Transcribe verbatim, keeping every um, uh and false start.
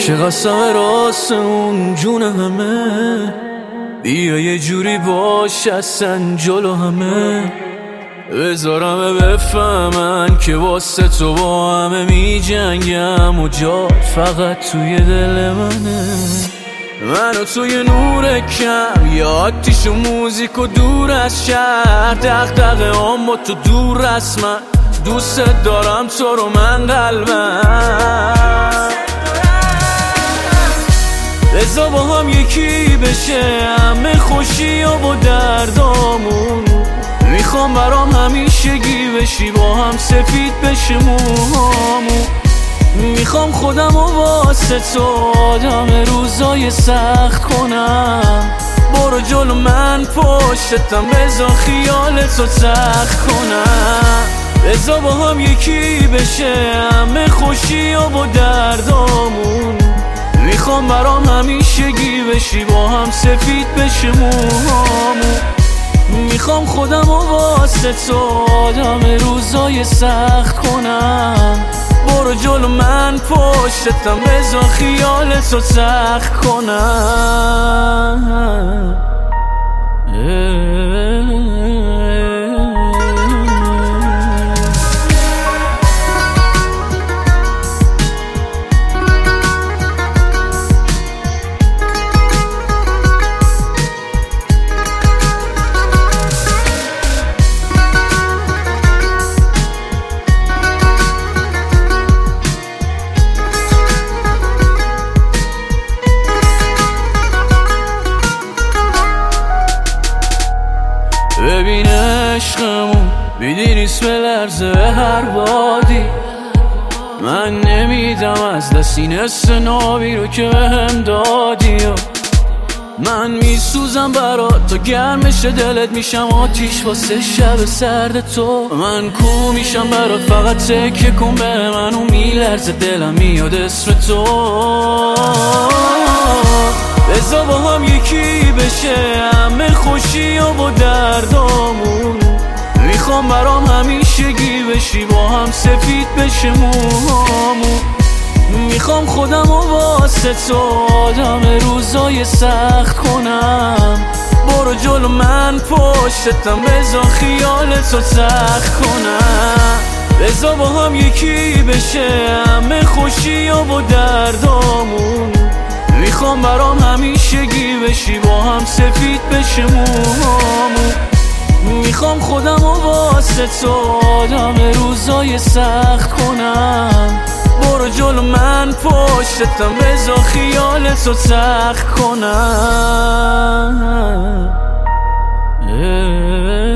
که قسم راست اون جون همه، بیا یه جوری باش اصلا جلو همه، بذارم بفهمن که واسه تو با همه می جنگم و جا فقط توی دل منه. منو توی نور کم یا آتیش و موزیک و دور از شهر، دغدغه هم با تو دور از من، دوست دارم تو رو من قلبم. بذار با هم یکی بشه همه خوشی و با دردامون، میخوام برام همیشگی بشی با هم سفید بشه موهامون، میخوام خودم و واسه تو آدم روزای سخت کنم، برو جلو من پشتم بذار خیال تو سخت کنم. بذار با هم یکی بشه همه خوشی و با دردامون، میخوام برام همیشگی بشی با هم سفید بشه موهامون، میخوام خودم و واسه تو آدم روزای سخت کنم، برو جلو من پشتم بذار خیال تو سخت کنم. ببین عشقمون بیدی نیست به لرزه هر بادی، من نمیدم از دست این حس نابی رو که بهم دادی، من میسوزم برات تو گرمش دلت میشم آتیش واسه شب سرد تو، من کو میشم برات فقط تکیه کن به من و میلرزه دلم میاد اسم تو. بذار با هم یکی بشه همه خوشی و با دردامون، میخوام برام همیشگی بشی با هم سفید بشه موهامون، میخوام خودم و واسه تو آدم روزای سخت کنم، برو جلو من پشتم بذار خیال تو سخت کنم. بذار با هم یکی بشه همه خوشی و با دردامون، میخوام برام همیشگی بشی با هم سفید بشه موهامون، میخوام خودم و واسه تو آدم روزای سخت کنم، برو جلو من پشتم بذار خیال تو سخت کنم.